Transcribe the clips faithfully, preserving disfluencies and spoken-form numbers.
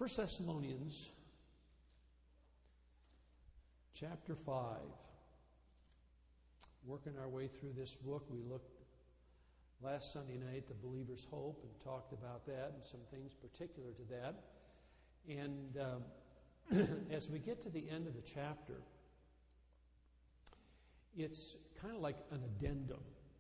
First Thessalonians chapter five. Working our way through this book, we looked last Sunday night at the believer's hope and talked about that and some things particular to that. And um, as we get to the end of the chapter, it's kind of like an addendum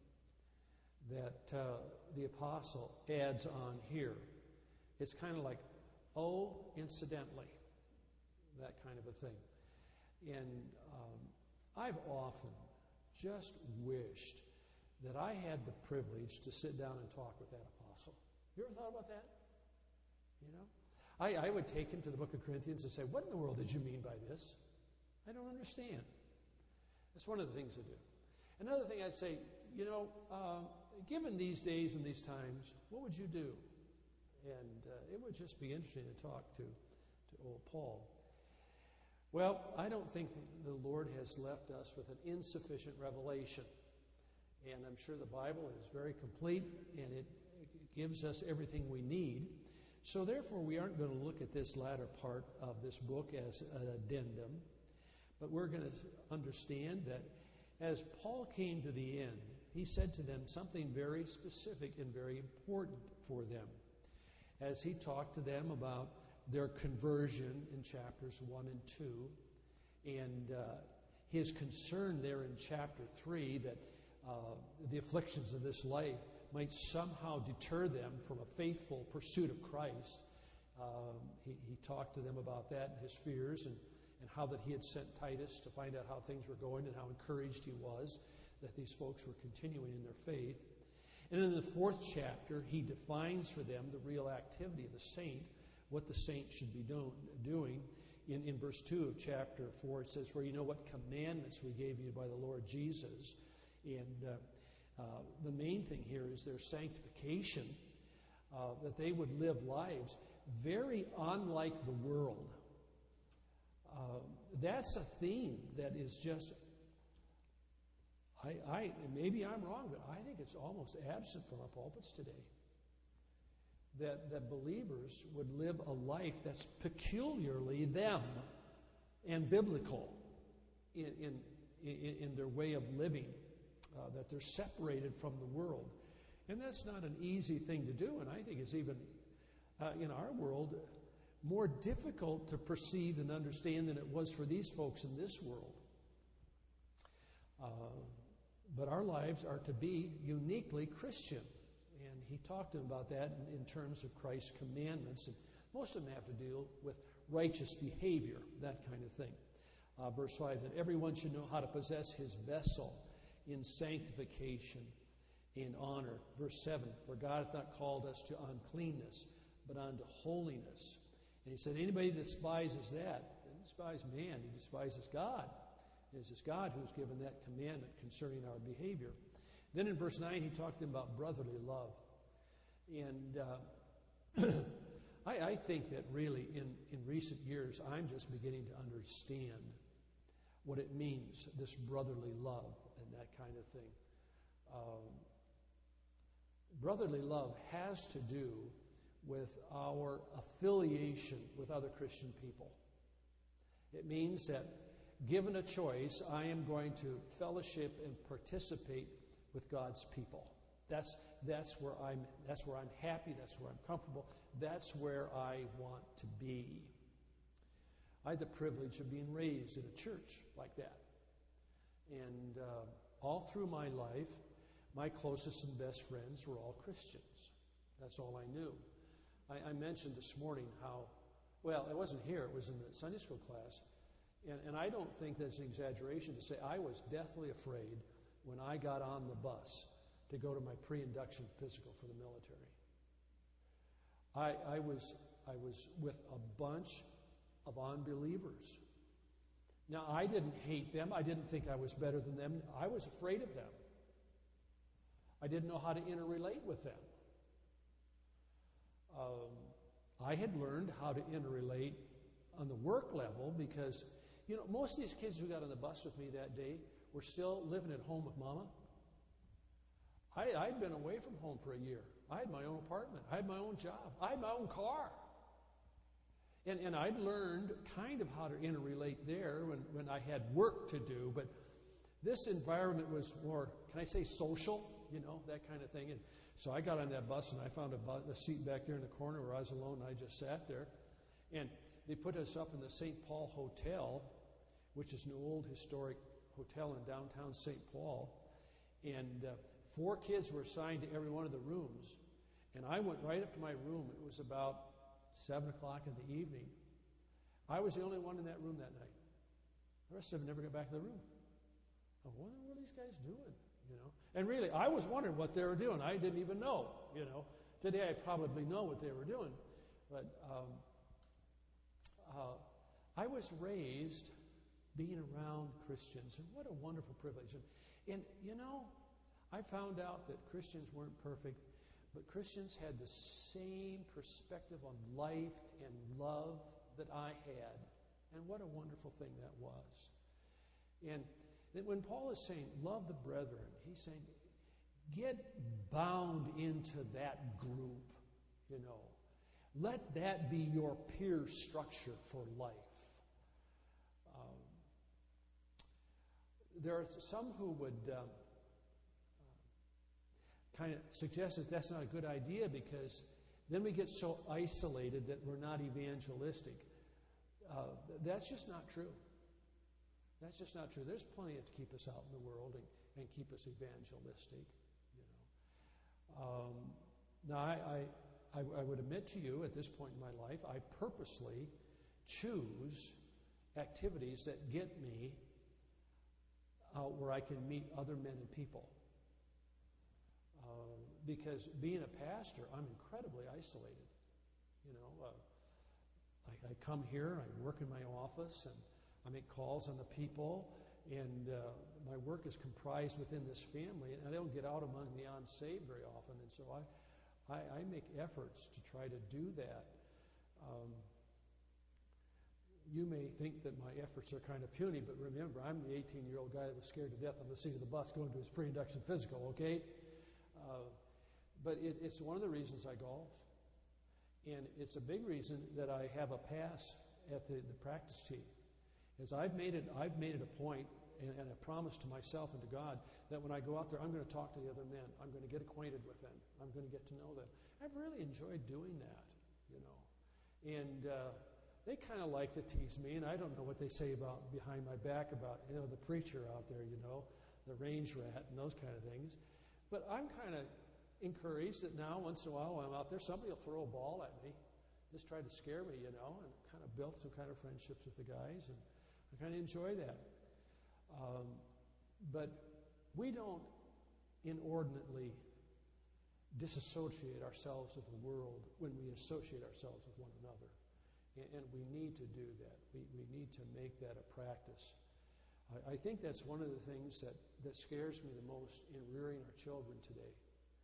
that uh, the apostle adds on here. It's kind of like, oh, incidentally, that kind of a thing. And um, I've often just wished that I had the privilege to sit down and talk with that apostle. You ever thought about that? You know? I, I would take him to the book of Corinthians and say, what in the world did you mean by this? I don't understand. That's one of the things to do. Another thing I'd say, you know, uh, given these days and these times, what would you do? And uh, it would just be interesting to talk to, to old Paul. Well, I don't think the Lord has left us with an insufficient revelation. And I'm sure the Bible is very complete, and it gives us everything we need. So therefore, we aren't going to look at this latter part of this book as an addendum, but we're going to understand that as Paul came to the end, he said to them something very specific and very important for them. As he talked to them about their conversion in chapters one and two, and uh, his concern there in chapter three that uh, the afflictions of this life might somehow deter them from a faithful pursuit of Christ. Um, he, he talked to them about that and his fears, and, and how that he had sent Titus to find out how things were going and how encouraged he was that these folks were continuing in their faith. And in the fourth chapter, he defines for them the real activity of the saint, what the saint should be do- doing. In, in verse two of chapter four, it says, for you know what commandments we gave you by the Lord Jesus. And uh, uh, the main thing here is their sanctification, uh, that they would live lives very unlike the world. Uh, that's a theme that is just, I, I maybe I'm wrong, but I think it's almost absent from our pulpits today. That, that believers would live a life that's peculiarly them and biblical in, in, in, in their way of living, uh, that they're separated from the world. And that's not an easy thing to do, and I think it's even, uh, in our world, more difficult to perceive and understand than it was for these folks in this world. Uh, but our lives are to be uniquely Christian. And he talked to them about that in, in terms of Christ's commandments. And most of them have to deal with righteous behavior, that kind of thing. Uh, verse five, that everyone should know how to possess his vessel in sanctification and honor. Verse seven, for God hath not called us to uncleanness, but unto holiness. And he said, anybody who despises that, doesn't despise man, he despises God. It is God who's given that commandment concerning our behavior. Then in verse nine, he talked to them about brotherly love. And uh, I, I think that really in, in recent years, I'm just beginning to understand what it means, this brotherly love and that kind of thing. Um, brotherly love has to do with our affiliation with other Christian people. It means that given a choice, I am going to fellowship and participate with God's people. That's that's where I'm that's where I'm happy, that's where I'm comfortable, that's where I want to be. I had the privilege of being raised in a church like that. And uh, all through my life, my closest and best friends were all Christians. That's all I knew. I, I mentioned this morning how, well, it wasn't here, it was in the Sunday school class. And, and I don't think that's an exaggeration to say I was deathly afraid when I got on the bus to go to my pre-induction physical for the military. I, I was I was with a bunch of unbelievers. Now, I didn't hate them. I didn't think I was better than them. I was afraid of them. I didn't know how to interrelate with them. Um, I had learned how to interrelate on the work level because, you know, most of these kids who got on the bus with me that day were still living at home with Mama. I, I'd been away from home for a year. I had my own apartment. I had my own job. I had my own car. And, and I'd learned kind of how to interrelate there when, when I had work to do, but this environment was more, can I say social, you know, that kind of thing. And so I got on that bus and I found a, bus, a seat back there in the corner where I was alone and I just sat there. And they put us up in the Saint Paul Hotel, which is an old historic hotel in downtown Saint Paul. And uh, four kids were assigned to every one of the rooms. And I went right up to my room. It was about seven o'clock in the evening. I was the only one in that room that night. The rest of them never got back to the room. I wonder what are these guys doing, you know? And really, I was wondering what they were doing. I didn't even know, you know. Today, I probably know what they were doing. But um, uh, I was raised being around Christians, and what a wonderful privilege. And, and, you know, I found out that Christians weren't perfect, but Christians had the same perspective on life and love that I had. And what a wonderful thing that was. And that when Paul is saying, love the brethren, he's saying, get bound into that group, you know. Let that be your peer structure for life. Um, there are some who would um, uh, kind of suggest that that's not a good idea because then we get so isolated that we're not evangelistic. Uh, that's just not true. That's just not true. There's plenty to keep us out in the world and, and keep us evangelistic, you know. Um, now, I, I, I, I would admit to you at this point in my life, I purposely choose activities that get me out where I can meet other men and people. Uh, because being a pastor, I'm incredibly isolated. You know, uh, I, I come here, I work in my office, and I make calls on the people, and uh, my work is comprised within this family, and I don't get out among the unsaved very often, and so I, I, I make efforts to try to do that. Um, you may think that my efforts are kind of puny, but remember, I'm the eighteen-year-old guy that was scared to death on the seat of the bus going to his pre-induction physical, okay? Uh, but it, it's one of the reasons I golf, and it's a big reason that I have a pass at the, the practice tee. As I've made it, I've made it a point, and, and a promise to myself and to God, that when I go out there, I'm going to talk to the other men. I'm going to get acquainted with them. I'm going to get to know them. I've really enjoyed doing that, you know. And uh, they kind of like to tease me, and I don't know what they say about behind my back about, you know, the preacher out there, you know, the range rat and those kind of things. But I'm kind of encouraged that now, once in a while, when I'm out there, somebody will throw a ball at me, just try to scare me, you know, and kind of built some kind of friendships with the guys, and I kind of enjoy that. Um, but we don't inordinately disassociate ourselves with the world when we associate ourselves with one another. And, and we need to do that. We, we need to make that a practice. I, I think that's one of the things that, that scares me the most in rearing our children today.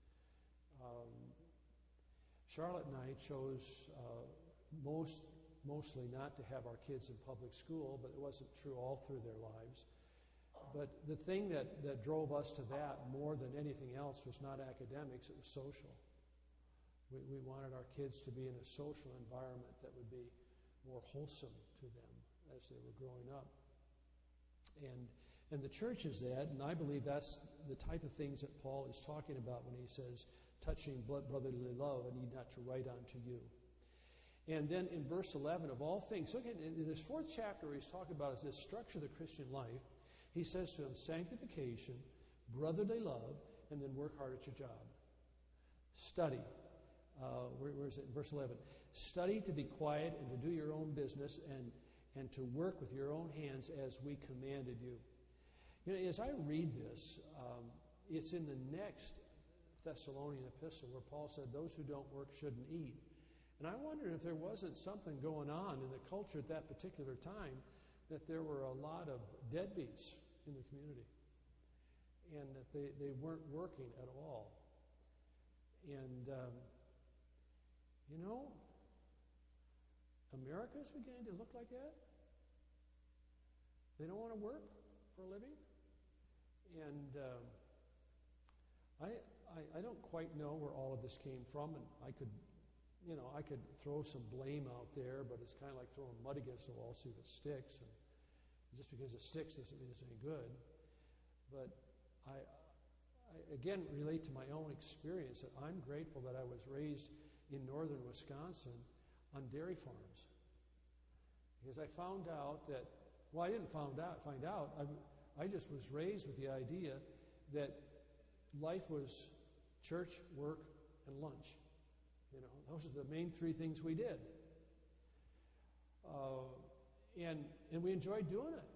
Um, Charlotte and I chose uh, most mostly not to have our kids in public school, but it wasn't true all through their lives. But the thing that, that drove us to that more than anything else was not academics, it was social. We, we wanted our kids to be in a social environment that would be more wholesome to them as they were growing up. And, and the church is that, and I believe that's the type of things that Paul is talking about when he says, touching brotherly love, I need not to write unto you. And then in verse eleven, of all things, look at in this fourth chapter, he's talking about this structure of the Christian life. He says to them, sanctification, brotherly love, and then work hard at your job. Study. Uh, where, where is it? In verse eleven. Study to be quiet and to do your own business and, and to work with your own hands as we commanded you. You know, as I read this, um, it's in the next Thessalonian epistle where Paul said, those who don't work shouldn't eat. And I wondered if there wasn't something going on in the culture at that particular time, that there were a lot of deadbeats in the community and that they, they weren't working at all. And, um, you know, America's beginning to look like that. They don't want to work for a living. And um, I, I, I don't quite know where all of this came from, and I could you know, I could throw some blame out there, but it's kind of like throwing mud against the wall, see if it sticks. And just because it sticks doesn't mean it's any good. But I, I again relate to my own experience that I'm grateful that I was raised in northern Wisconsin on dairy farms. Because I found out that, well, I didn't found out, find out, I, I just was raised with the idea that life was church, work, and lunch. You know, those are the main three things we did. Uh, and and we enjoyed doing it.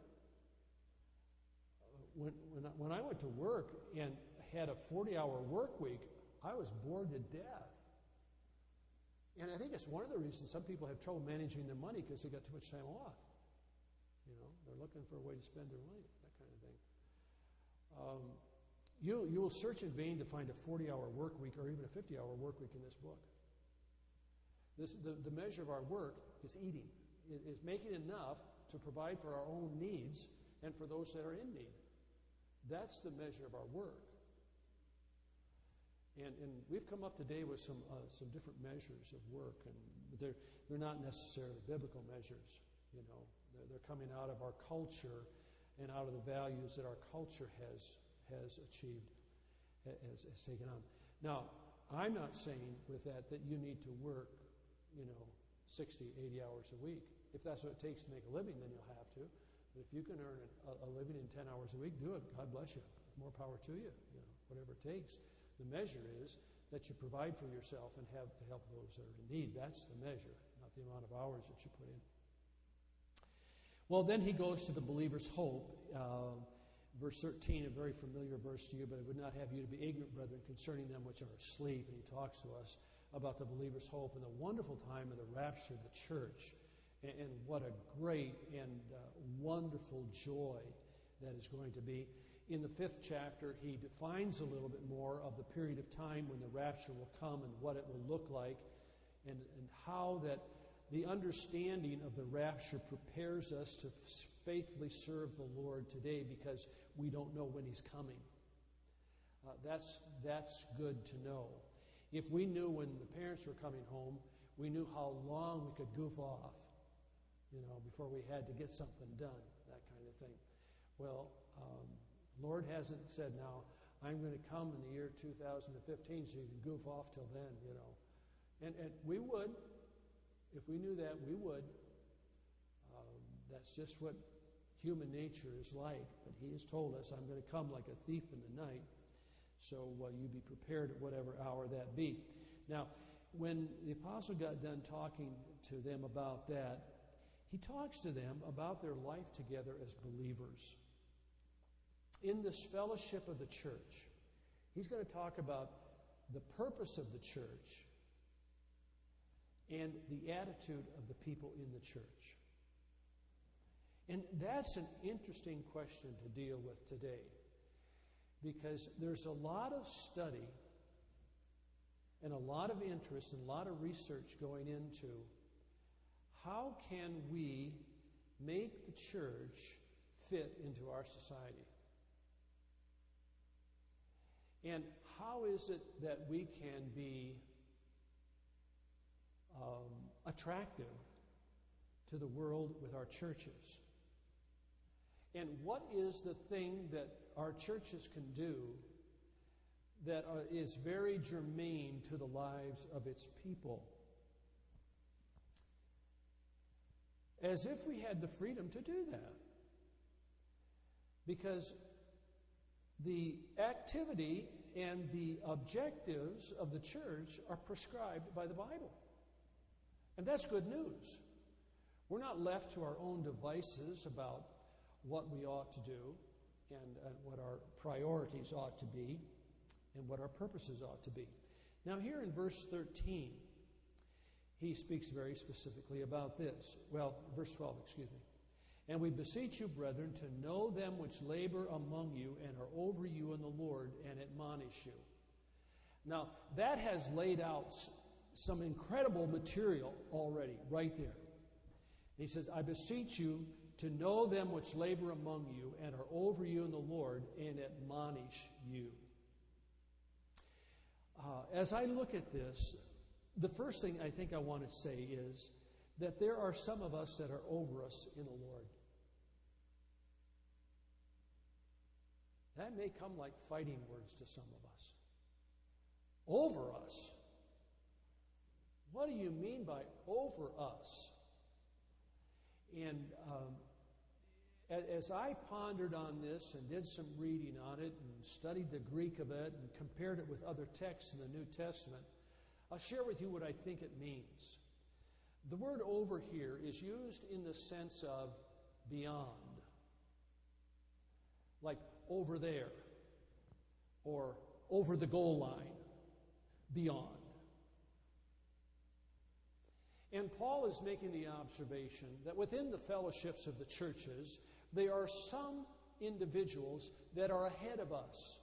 When, when, I, when I went to work and had a forty-hour work week, I was bored to death. And I think it's one of the reasons some people have trouble managing their money because they got too much time off. You know, they're looking for a way to spend their money, that kind of thing. Um, you, you will search in vain to find a forty-hour work week or even a fifty-hour work week in this book. This, the, the measure of our work is eating, is, is making enough to provide for our own needs and for those that are in need. That's the measure of our work. And, and we've come up today with some uh, some different measures of work, and they're they're not necessarily biblical measures. You know, they're, they're coming out of our culture and out of the values that our culture has has achieved, has, has taken on. Now, I'm not saying with that that you need to work, you know, sixty, eighty hours a week. If that's what it takes to make a living, then you'll have to. But if you can earn a, a living in ten hours a week, do it. God bless you. More power to you. You know, whatever it takes. The measure is that you provide for yourself and have to help those that are in need. That's the measure, not the amount of hours that you put in. Well, then he goes to the believer's hope. Uh, verse thirteen, a very familiar verse to you, but I would not have you to be ignorant, brethren, concerning them which are asleep. And he talks to us about the believer's hope and the wonderful time of the rapture of the church. And, and what a great and uh, wonderful joy that is going to be. In the fifth chapter, he defines a little bit more of the period of time when the rapture will come and what it will look like, and, and how that the understanding of the rapture prepares us to faithfully serve the Lord today because we don't know when he's coming. Uh, that's, that's good to know. If we knew when the parents were coming home, we knew how long we could goof off, you know, before we had to get something done, that kind of thing. Well, um, Lord hasn't said, now, I'm going to come in the year two thousand fifteen so you can goof off till then, you know. And, and we would. If we knew that, we would. Um, that's just what human nature is like. But he has told us, I'm going to come like a thief in the night. So uh, you be prepared at whatever hour that be. Now, when the apostle got done talking to them about that, he talks to them about their life together as believers. In this fellowship of the church, he's going to talk about the purpose of the church and the attitude of the people in the church. And that's an interesting question to deal with today, because there's a lot of study and a lot of interest and a lot of research going into how can we make the church fit into our society. And how is it that we can be um, attractive to the world with our churches? And what is the thing that our churches can do that are, is very germane to the lives of its people? As if we had the freedom to do that. Because the activity and the objectives of the church are prescribed by the Bible. And that's good news. We're not left to our own devices about what we ought to do and, and what our priorities ought to be and what our purposes ought to be. Now here in verse thirteen, he speaks very specifically about this. Well, verse twelve, excuse me. And we beseech you, brethren, to know them which labor among you and are over you in the Lord and admonish you. Now, that has laid out some incredible material already, right there. He says, I beseech you to know them which labor among you and are over you in the Lord and admonish you. Uh, as I look at this, the first thing I think I want to say is that there are some of us that are over us in the Lord. That may come like fighting words to some of us. Over us? What do you mean by over us? And um, as I pondered on this and did some reading on it and studied the Greek of it and compared it with other texts in the New Testament, I'll share with you what I think it means. The word over here is used in the sense of beyond, like over there, or over the goal line, beyond. And Paul is making the observation that within the fellowships of the churches, there are some individuals that are ahead of us.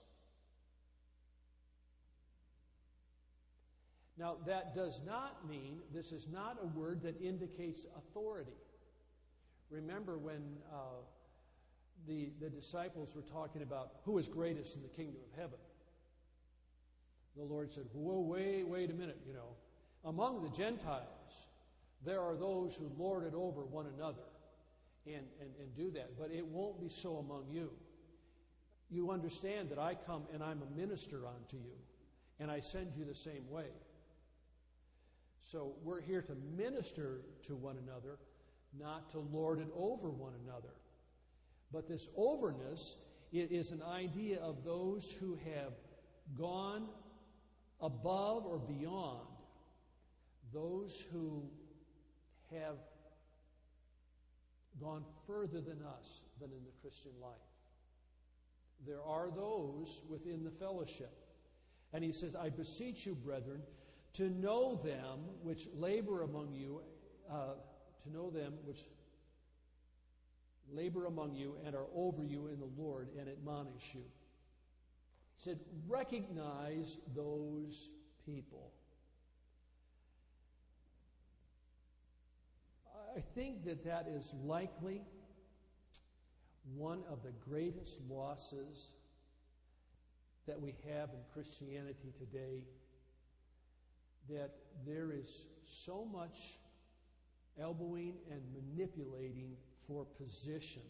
Now, that does not mean, this is not a word that indicates authority. Remember when uh, the, the disciples were talking about who is greatest in the kingdom of heaven. The Lord said, whoa, wait, wait a minute, you know. Among the Gentiles, there are those who lord it over one another and, and, and do that. But it won't be so among you. You understand that I come and I'm a minister unto you, and I send you the same way. So we're here to minister to one another, not to lord it over one another. But this overness is an idea of those who have gone above or beyond, those who have gone further than us than in the Christian life. There are those within the fellowship. And he says, I beseech you, brethren, to know them which labor among you, uh, to know them which labor among you and are over you in the Lord and admonish you. He said, recognize those people. I think that that is likely one of the greatest losses that we have in Christianity today, that there is so much elbowing and manipulating for position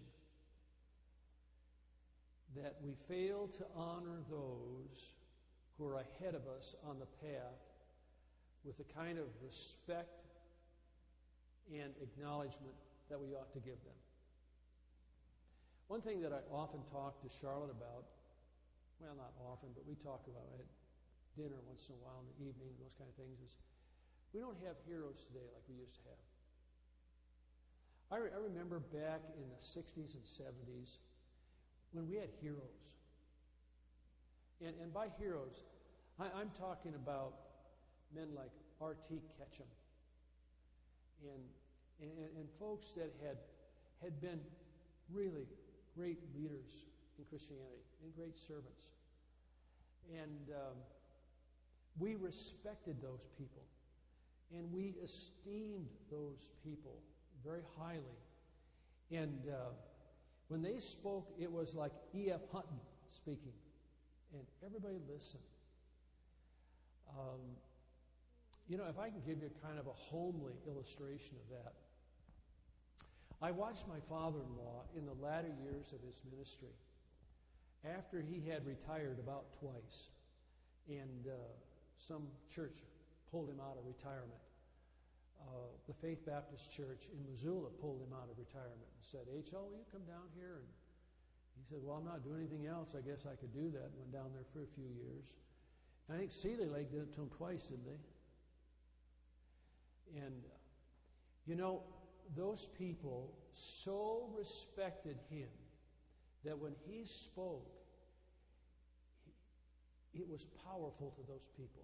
that we fail to honor those who are ahead of us on the path with the kind of respect and acknowledgement that we ought to give them. One thing that I often talk to Charlotte about, well, not often, but we talk about it at dinner once in a while in the evening, those kind of things, is we don't have heroes today like we used to have. I, re- I remember back in the sixties and seventies when we had heroes. And, and by heroes, I, I'm talking about men like R T Ketchum and, and, and folks that had, had been really great leaders in Christianity and great servants. And um, we respected those people, and we esteemed those people very highly. And uh, when they spoke, it was like E F Hutton speaking, and everybody listened. Um, you know, if I can give you kind of a homely illustration of that, I watched my father-in-law in the latter years of his ministry, after he had retired about twice, and uh, some church pulled him out of retirement. Uh, the Faith Baptist Church in Missoula pulled him out of retirement and said, H L, will you come down here? And he said, well, I'm not doing anything else. I guess I could do that. And went down there for a few years. And I think Seeley Lake did it to him twice, didn't they? And, uh, you know, those people so respected him that when he spoke, he, it was powerful to those people.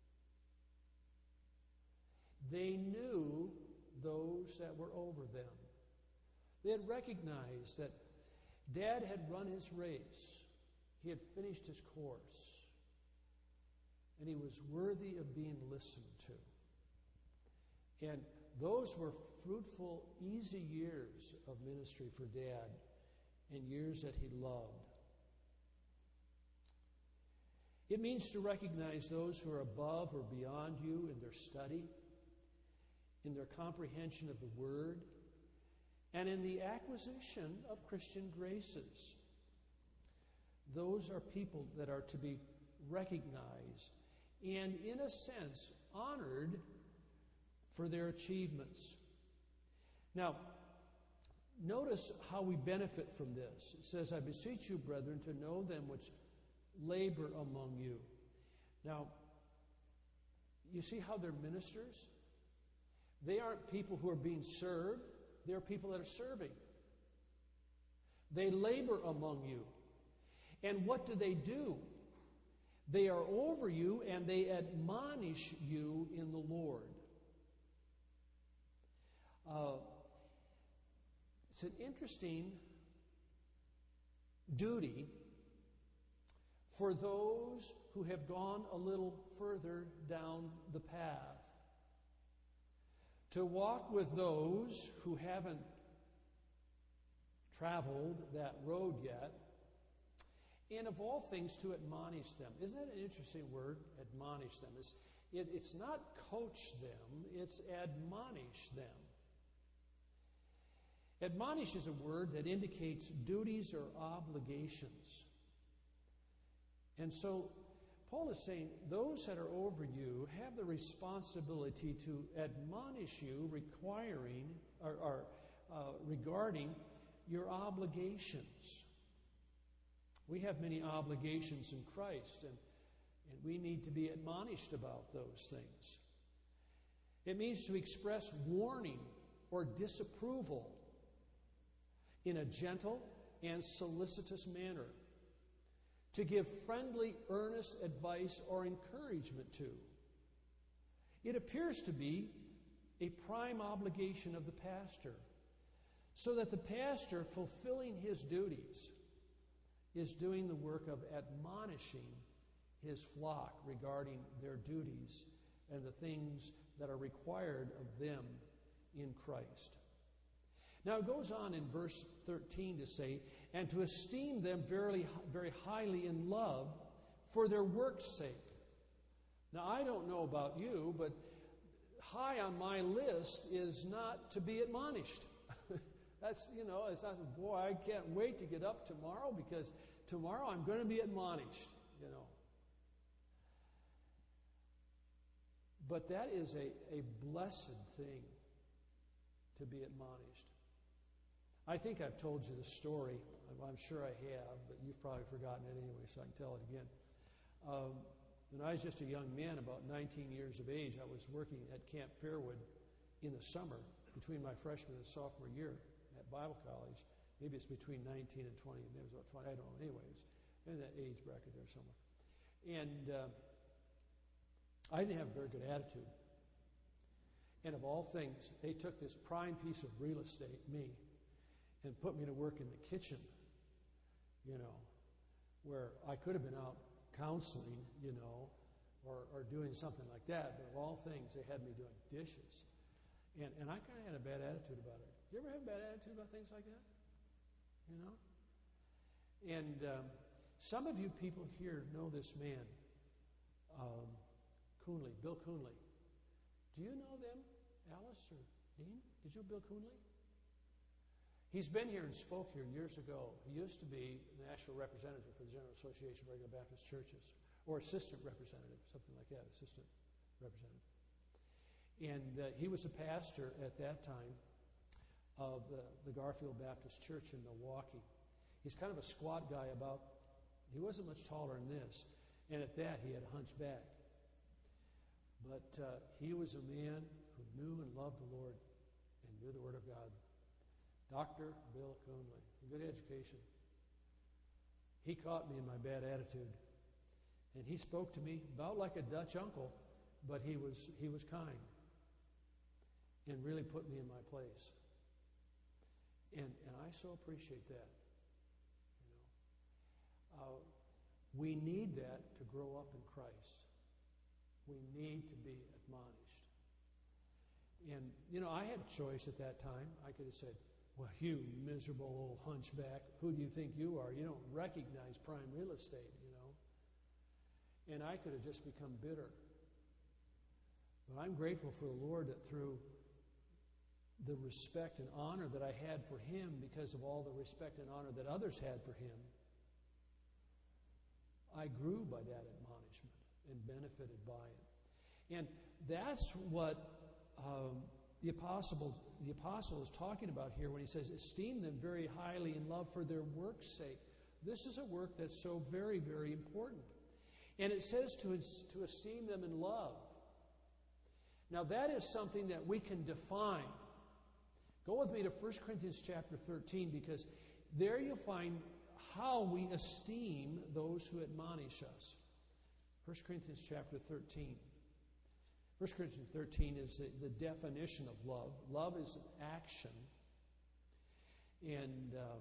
They knew those that were over them. They had recognized that Dad had run his race. He had finished his course. And he was worthy of being listened to. And those were fruitful, easy years of ministry for Dad, and years that he loved. It means to recognize those who are above or beyond you in their study, in their comprehension of the Word, and in the acquisition of Christian graces. Those are people that are to be recognized and, in a sense, honored for their achievements. Now, notice how we benefit from this. It says, I beseech you, brethren, to know them which labor among you. Now, you see how they're ministers? They aren't people who are being served. They're people that are serving. They labor among you. And what do they do? They are over you and they admonish you in the Lord. Uh, it's an interesting duty for those who have gone a little further down the path, to walk with those who haven't traveled that road yet, and of all things to admonish them. Isn't that an interesting word? Admonish them. It's, it, it's not coach them, it's admonish them. Admonish is a word that indicates duties or obligations. And so Paul is saying those that are over you have the responsibility to admonish you, requiring or, or uh, regarding your obligations. We have many obligations in Christ, and, and we need to be admonished about those things. It means to express warning or disapproval in a gentle and solicitous manner, to give friendly, earnest advice or encouragement to. It appears to be a prime obligation of the pastor, so that the pastor, fulfilling his duties, is doing the work of admonishing his flock regarding their duties and the things that are required of them in Christ. Now it goes on in verse thirteen to say, and to esteem them very, very highly in love for their work's sake. Now I don't know about you, but high on my list is not to be admonished. That's, you know, it's not, boy, I can't wait to get up tomorrow because tomorrow I'm going to be admonished, you know. But that is a, a blessed thing, to be admonished. I think I've told you the story. I'm sure I have, but you've probably forgotten it anyway, so I can tell it again. Um, when I was just a young man, about nineteen years of age, I was working at Camp Fairwood in the summer between my freshman and sophomore year at Bible College. Maybe it's between nineteen and twenty, maybe it was about twenty, I don't know. Anyways, in that age bracket there somewhere. And uh, I didn't have a very good attitude. And of all things, they took this prime piece of real estate, me, and put me to work in the kitchen, you know, where I could have been out counseling, you know, or, or doing something like that. But of all things, they had me doing dishes. And, and I kind of had a bad attitude about it. Do you ever have a bad attitude about things like that? You know? And um, some of you people here know this man, um, Coonley, Bill Coonley. Do you know them, Alice or Dean? Did you know Bill Coonley? He's been here and spoke here years ago. He used to be the national representative for the General Association of Regular Baptist Churches, or assistant representative, something like that, assistant representative. And uh, he was a pastor at that time of the, the Garfield Baptist Church in Milwaukee. He's kind of a squat guy about, he wasn't much taller than this, and at that he had a hunchback. But uh, he was a man who knew and loved the Lord and knew the Word of God. Doctor Bill Coonley, good education. He caught me in my bad attitude. And he spoke to me about like a Dutch uncle, but he was he was kind and really put me in my place. And and I so appreciate that. You know, uh, we need that to grow up in Christ. We need to be admonished. And you know, I had a choice at that time. I could have said, well, you miserable old hunchback, who do you think you are? You don't recognize prime real estate, you know. and I could have just become bitter. But I'm grateful for the Lord that through the respect and honor that I had for him, because of all the respect and honor that others had for him, I grew by that admonishment and benefited by it. And that's what um, the apostle, the apostle is talking about here when he says, esteem them very highly in love for their work's sake. This is a work that's so very, very important. And it says to, to esteem them in love. Now that is something that we can define. Go with me to First Corinthians chapter thirteen, because there you'll find how we esteem those who admonish us. First Corinthians chapter thirteen. First Corinthians thirteen is the, the definition of love. Love is an action. And um,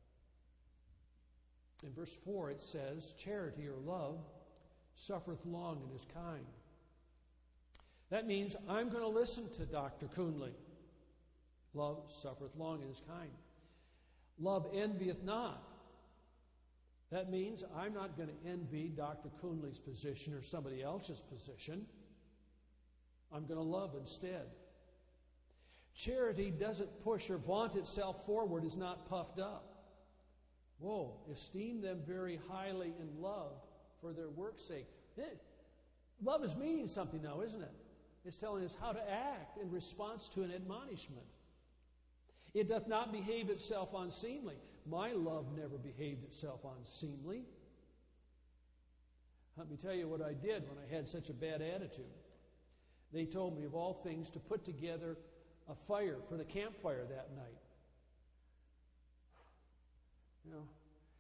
in verse four it says, charity or love suffereth long and is kind. That means I'm going to listen to Doctor Coonley. Love suffereth long and is kind. Love envieth not. That means I'm not going to envy Doctor Coonley's position or somebody else's position. I'm going to love instead. Charity doesn't push or vaunt itself forward, is not puffed up. Whoa, esteem them very highly in love for their work's sake. It, love is meaning something now, isn't it? It's telling us how to act in response to an admonishment. It doth not behave itself unseemly. My love never behaved itself unseemly. Let me tell you what I did when I had such a bad attitude. They told me, of all things, to put together a fire for the campfire that night. You know,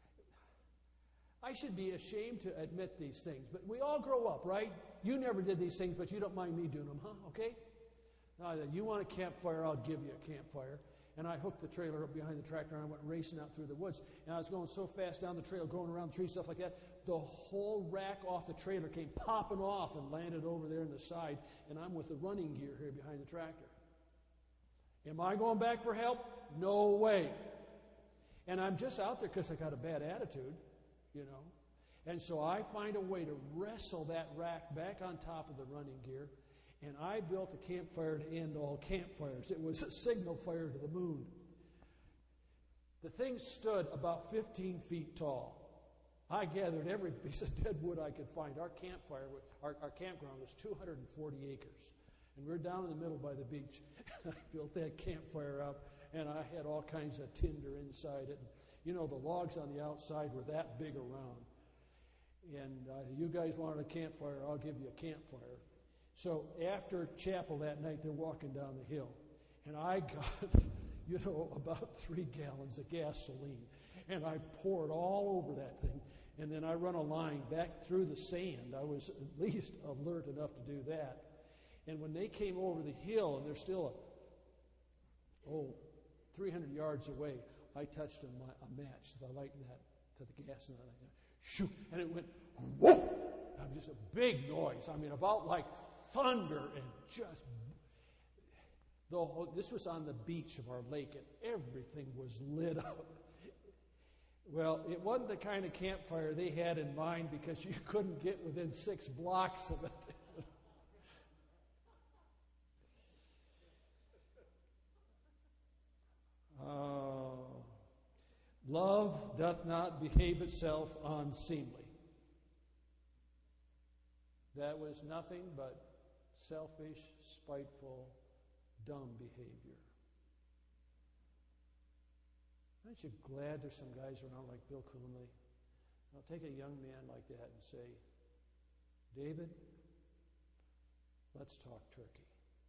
I should be ashamed to admit these things, but we all grow up, right? You never did these things, but you don't mind me doing them, huh? Okay? Now, you want a campfire, I'll give you a campfire. And I hooked the trailer up behind the tractor, and I went racing out through the woods. And I was going so fast down the trail, going around the trees, stuff like that, the whole rack off the trailer came popping off and landed over there on the side, and I'm with the running gear here behind the tractor. Am I going back for help? No way. And I'm just out there because I got a bad attitude, you know. And so I find a way to wrestle that rack back on top of the running gear, and I built a campfire to end all campfires. It was a signal fire to the moon. The thing stood about fifteen feet tall. I gathered every piece of dead wood I could find. Our campfire, our, our campground was two hundred forty acres. And we we're down in the middle by the beach. I built that campfire up, and I had all kinds of tinder inside it. You know, the logs on the outside were that big around. And uh, you guys wanted a campfire, I'll give you a campfire. So after chapel that night, they're walking down the hill. And I got, you know, about three gallons of gasoline. And I poured all over that thing. And then I run a line back through the sand. I was at least alert enough to do that. And when they came over the hill, and they're still, a, oh, three hundred yards away, I touched a, a match, the light that to the gas, and I shoo, and it went whoop. And just a big noise. I mean, about like thunder, and just the whole, this was on the beach of our lake, and everything was lit up. Well, it wasn't the kind of campfire they had in mind, because you couldn't get within six blocks of it. Uh, love doth not behave itself unseemly. That was nothing but selfish, spiteful, dumb behavior. Aren't you glad there's some guys around like Bill Coonley? I'll take a young man like that and say, David, let's talk turkey.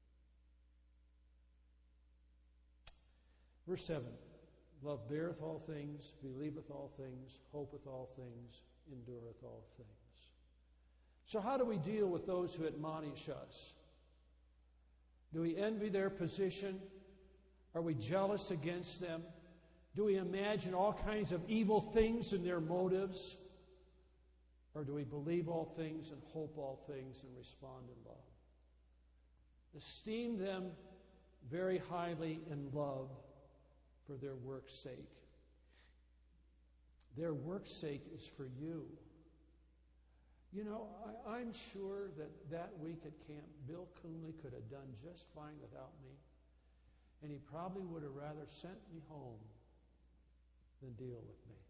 Verse seven, love beareth all things, believeth all things, hopeth all things, endureth all things. So how do we deal with those who admonish us? Do we envy their position? Are we jealous against them? Do we imagine all kinds of evil things in their motives? Or do we believe all things and hope all things and respond in love? Esteem them very highly in love for their work's sake. Their work's sake is for you. You know, I, I'm sure that that week at camp, Bill Coonley could have done just fine without me. And he probably would have rather sent me home than deal with me.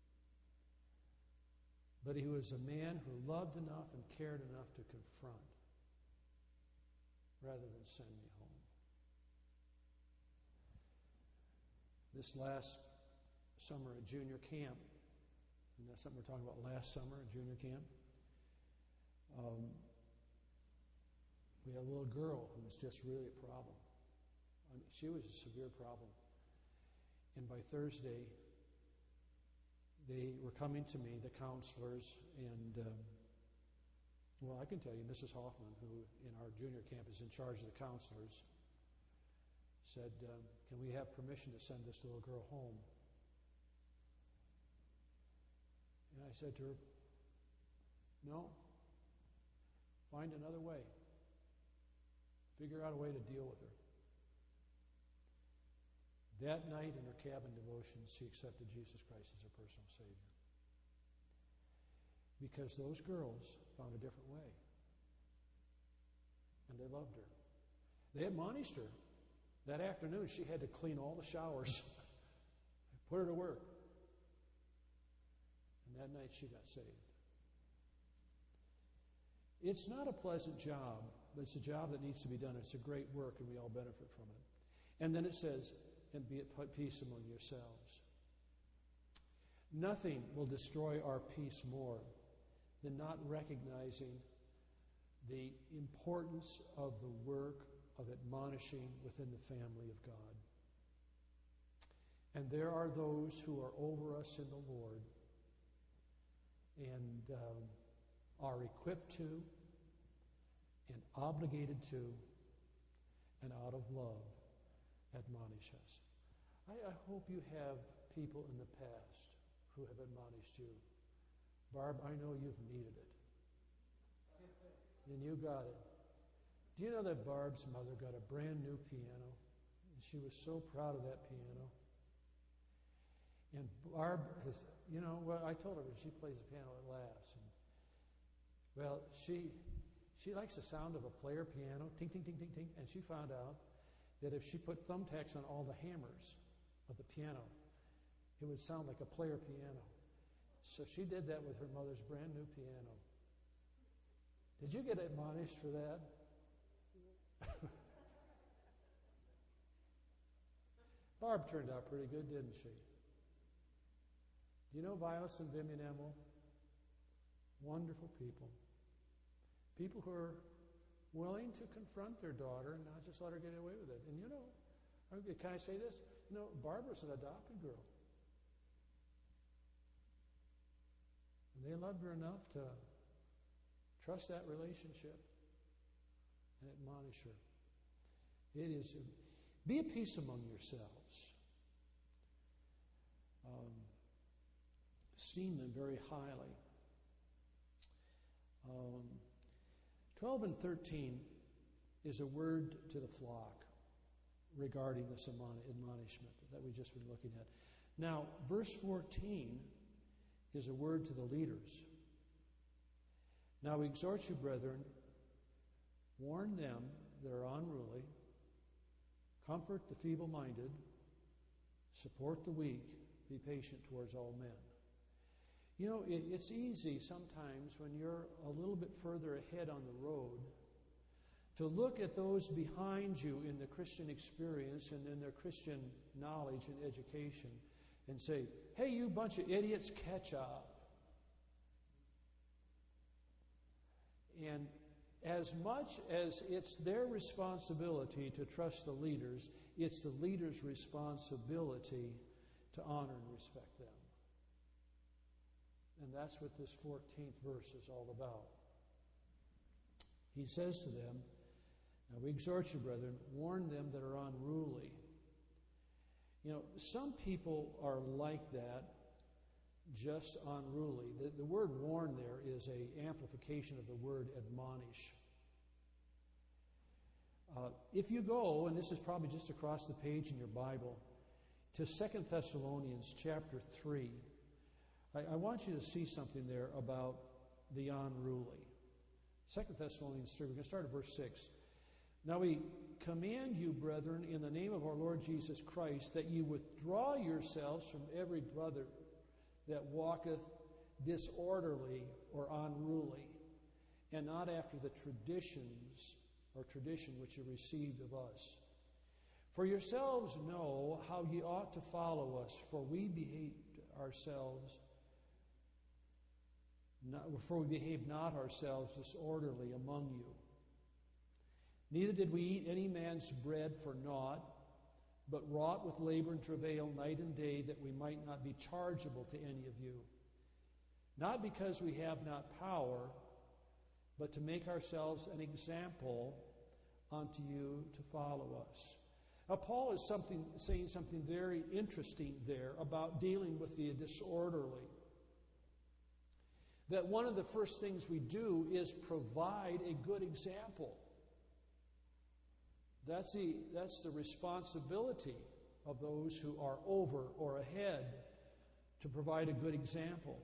But he was a man who loved enough and cared enough to confront rather than send me home. This last summer at junior camp, and that's something we're talking about last summer at junior camp, um, we had a little girl who was just really a problem. I mean, she was a severe problem. And by Thursday, they were coming to me, the counselors, and, um, well, I can tell you, Missus Hoffman, who in our junior camp is in charge of the counselors, said, um, can we have permission to send this little girl home? And I said to her, no, find another way. Figure out a way to deal with her. That night in her cabin devotions, she accepted Jesus Christ as her personal Savior. Because those girls found a different way. And they loved her. They admonished her. That afternoon, she had to clean all the showers, put her to work. And that night, she got saved. It's not a pleasant job, but it's a job that needs to be done. It's a great work, and we all benefit from it. And then it says, and be at peace among yourselves. Nothing will destroy our peace more than not recognizing the importance of the work of admonishing within the family of God. And there are those who are over us in the Lord and um, are equipped to and obligated to and out of love admonish us. I, I hope you have people in the past who have admonished you. Barb, I know you've needed it. And you got it. Do you know that Barb's mother got a brand new piano? And she was so proud of that piano. And Barb has, you know, well, I told her when she plays the piano, it laughs. And, well, she she likes the sound of a player piano, ting, ting, ting, ting, ting. And she found out that if she put thumbtacks on all the hammers of the piano, it would sound like a player piano. So she did that with her mother's brand new piano. Did you get admonished for that? Barb turned out pretty good, didn't she? Do you know Vios and Vim and Emil? Wonderful people. People who are willing to confront their daughter and not just let her get away with it. And you know, can I say this? You know, Barbara's an adopted girl. And they loved her enough to trust that relationship and admonish her. It is, be at peace among yourselves. Um, esteem them very highly. Um, twelve and thirteen is a word to the flock regarding this admonishment that we've just been looking at. Now, verse fourteen is a word to the leaders. Now we exhort you, brethren, warn them that are unruly, comfort the feeble-minded, support the weak, be patient towards all men. You know, it, it's easy sometimes when you're a little bit further ahead on the road to look at those behind you in the Christian experience and in their Christian knowledge and education and say, hey, you bunch of idiots, catch up. And as much as it's their responsibility to trust the leaders, it's the leaders' responsibility to honor and respect them. And that's what this fourteenth verse is all about. He says to them, now we exhort you, brethren, warn them that are unruly. You know, some people are like that, just unruly. The, the word warn there is an amplification of the word admonish. Uh, if you go, and this is probably just across the page in your Bible, to Second Thessalonians chapter three, I, I want you to see something there about the unruly. Second Thessalonians three, we're going to start at verse six. Now we command you, brethren, in the name of our Lord Jesus Christ, that you withdraw yourselves from every brother that walketh disorderly or unruly, and not after the traditions or tradition which you received of us. For yourselves know how ye ought to follow us, for we behaved ourselves, not, for we behaved not ourselves disorderly among you. Neither did we eat any man's bread for naught, but wrought with labor and travail night and day, that we might not be chargeable to any of you. Not because we have not power, but to make ourselves an example unto you to follow us. Now, Paul is something, saying something very interesting there about dealing with the disorderly. That one of the first things we do is provide a good example. That's the, that's the responsibility of those who are over or ahead, to provide a good example.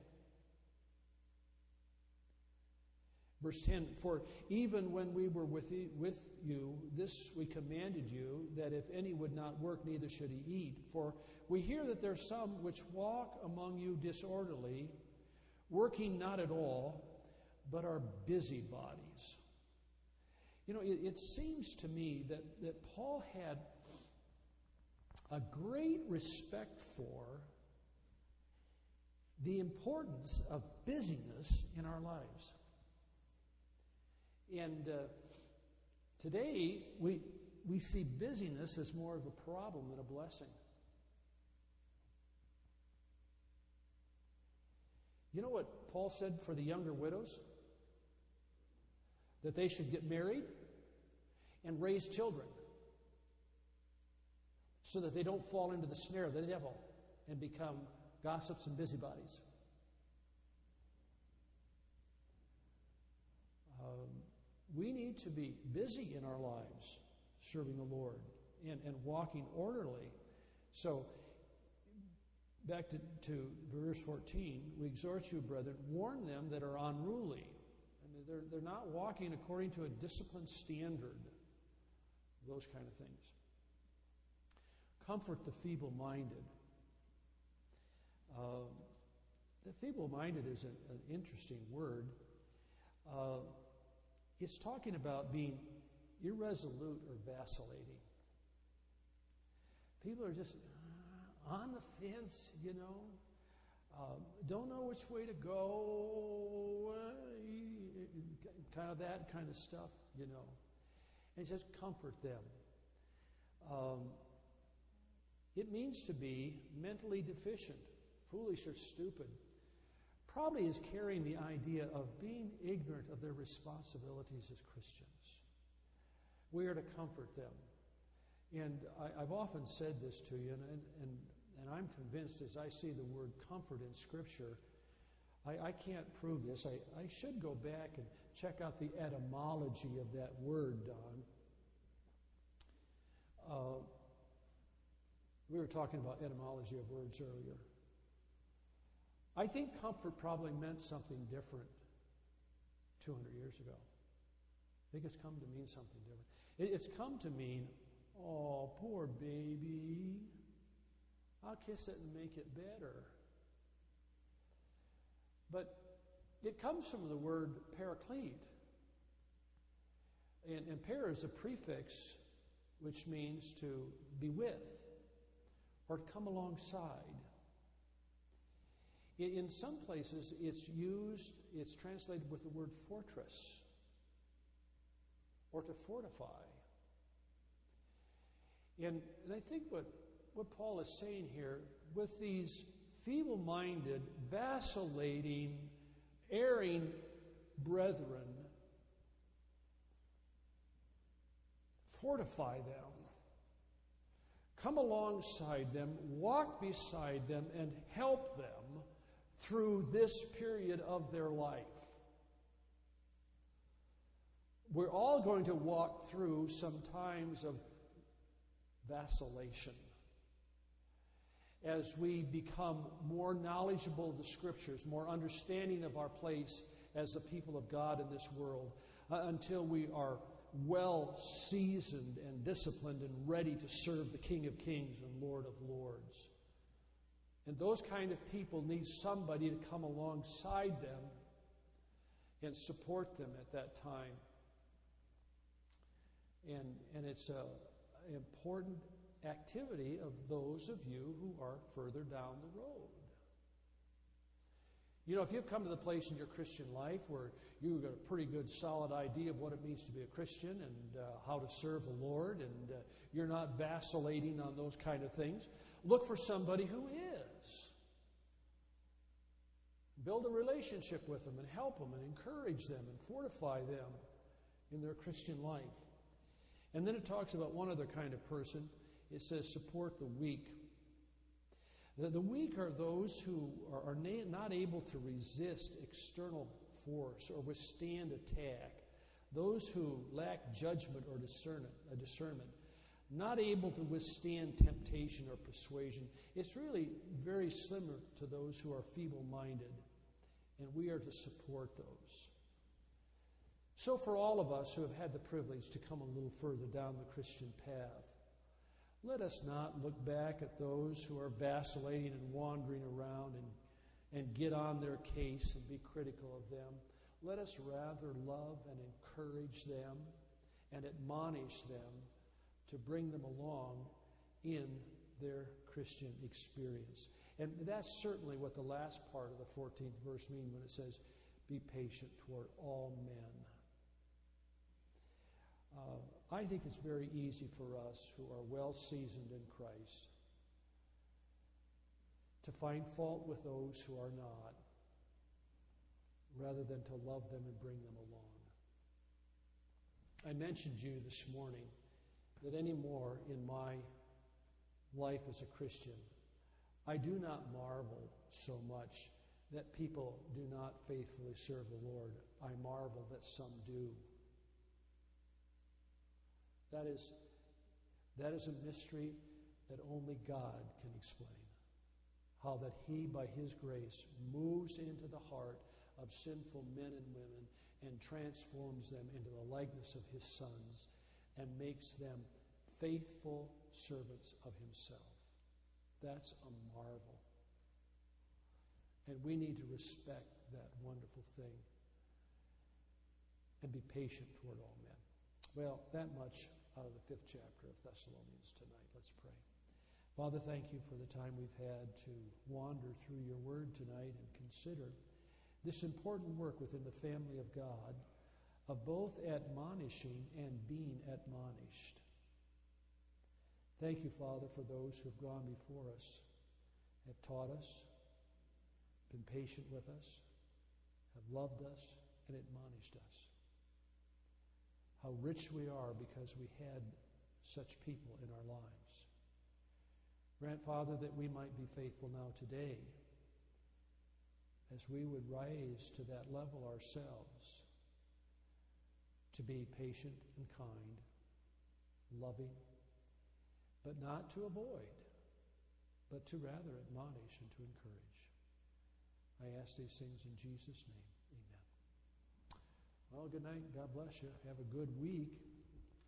Verse ten, for even when we were with with you, this we commanded you, that if any would not work, neither should he eat. For we hear that there are some which walk among you disorderly, working not at all, but are busybodies. You know, it, it seems to me that, that Paul had a great respect for the importance of busyness in our lives. And uh, today, we, we see busyness as more of a problem than a blessing. You know what Paul said for the younger widows? That they should get married and raise children so that they don't fall into the snare of the devil and become gossips and busybodies. Um, we need to be busy in our lives serving the Lord and, and walking orderly. So, back to, to verse fourteen, we exhort you, brethren, warn them that are unruly. I mean, they're, they're not walking according to a disciplined standard, those kind of things. Comfort the feeble-minded. Uh, the feeble-minded is a, an interesting word. Uh, it's talking about being irresolute or vacillating. People are just uh, on the fence, you know, uh, don't know which way to go, uh, kind of that kind of stuff, you know. And he says, comfort them. Um, it means to be mentally deficient, foolish or stupid. Probably is carrying the idea of being ignorant of their responsibilities as Christians. We are to comfort them. And I, I've often said this to you, and, and, and I'm convinced as I see the word comfort in Scripture, I, I can't prove this. I, I should go back and check out the etymology of that word, Don. Uh, we were talking about etymology of words earlier. I think comfort probably meant something different two hundred years ago. I think it's come to mean something different. It, it's come to mean, oh, poor baby, I'll kiss it and make it better. But it comes from the word paraclete. And, and para is a prefix which means to be with or to come alongside. In some places, it's used, it's translated with the word fortress, or to fortify. And, and I think what, what Paul is saying here, with these feeble-minded, vacillating, erring brethren, fortify them. Come alongside them, walk beside them, and help them through this period of their life. We're all going to walk through some times of vacillation as we become more knowledgeable of the Scriptures, more understanding of our place as the people of God in this world uh, until we are well seasoned and disciplined and ready to serve the King of Kings and Lord of Lords. And those kind of people need somebody to come alongside them and support them at that time. And, and it's an important activity of those of you who are further down the road. You know, if you've come to the place in your Christian life where you've got a pretty good, solid idea of what it means to be a Christian and uh, how to serve the Lord, and uh, you're not vacillating on those kind of things, look for somebody who is. Build a relationship with them and help them and encourage them and fortify them in their Christian life. And then it talks about one other kind of person. It says support the weak. The, the weak are those who are, are na- not able to resist external force or withstand attack. Those who lack judgment or discernment, a discernment, not able to withstand temptation or persuasion. It's really very similar to those who are feeble-minded, and we are to support those. So for all of us who have had the privilege to come a little further down the Christian path, let us not look back at those who are vacillating and wandering around and, and get on their case and be critical of them. Let us rather love and encourage them and admonish them to bring them along in their Christian experience. And that's certainly what the last part of the fourteenth verse means when it says, be patient toward all men. Uh, I think it's very easy for us who are well seasoned in Christ to find fault with those who are not, rather than to love them and bring them along. I mentioned to you this morning that anymore in my life as a Christian, I do not marvel so much that people do not faithfully serve the Lord. I marvel that some do. That is, that is a mystery that only God can explain. How that He, by His grace, moves into the heart of sinful men and women and transforms them into the likeness of His sons and makes them faithful servants of Himself. That's a marvel. And we need to respect that wonderful thing and be patient toward all men. Well, that much out of the fifth chapter of Thessalonians tonight. Let's pray. Father, thank you for the time we've had to wander through your word tonight and consider this important work within the family of God of both admonishing and being admonished. Thank you, Father, for those who have gone before us, have taught us, been patient with us, have loved us, and admonished us. How rich we are because we had such people in our lives. Grant, Father, that we might be faithful now today as we would rise to that level ourselves to be patient and kind, loving, but not to avoid, but to rather admonish and to encourage. I ask these things in Jesus' name. Amen. Well, good night. God bless you. Have a good week.